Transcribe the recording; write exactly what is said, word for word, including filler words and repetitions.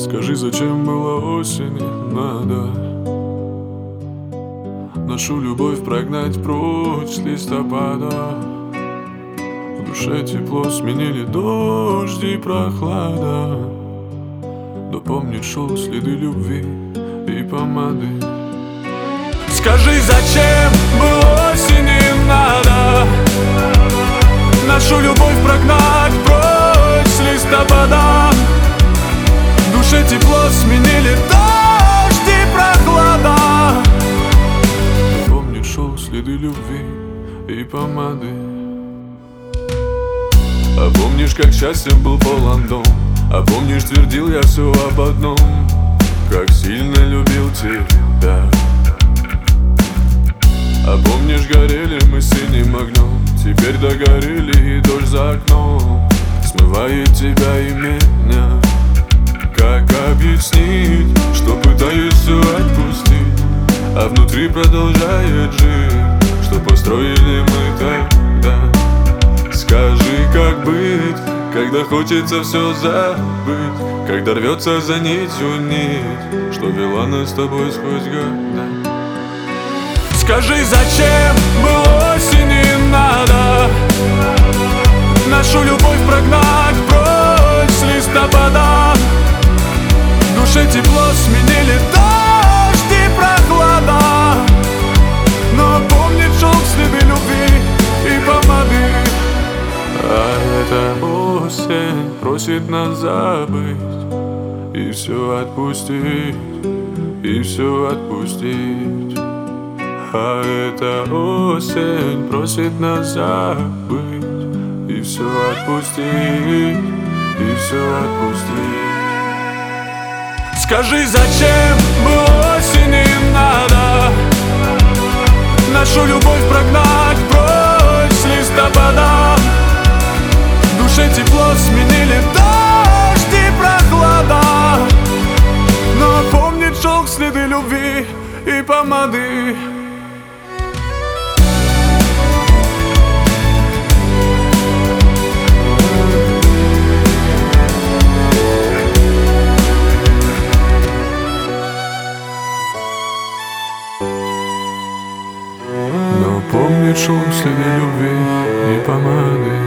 Скажи, зачем было осени надо нашу любовь прогнать прочь с листопада? В душе тепло сменили дождь и прохлада. Но помнишь, шел следы любви и помады. Скажи, зачем было осени надо нашу любовь прогнать прочь с листопада? В душе тепло сменили дождь и прохлада. Но помнишь, шел следы любви и помады. А помнишь, как счастьем был полон дом? А помнишь, твердил я все об одном: как сильно любил тебя. А помнишь, горели мы синим огнем, теперь догорели и дождь за окном смывает тебя и меня. Как объяснить, что пытаюсь все отпустить, а внутри продолжает жить, что построили мы тогда? Скажи, как быть, когда хочется все забыть, когда рвется за нитью нить, что вела нас с тобой сквозь года. Скажи, зачем было осени надо нашу любовь прогнать прочь с листопада? В душе тепло сменили дождь и прохлада. Но помнит, шел следы любви и помады. А эта осень просит нас забыть и все отпустить, и все отпустить. А эта осень просит нас забыть и все отпустить, и все отпустить. Скажи, зачем было осени надо нашу любовь прогнать прочь с листопада? В душе тепло сменили дождь и прохлада. Но помнит шелк следы любви и помады. Но помнит шум следы любви и помады.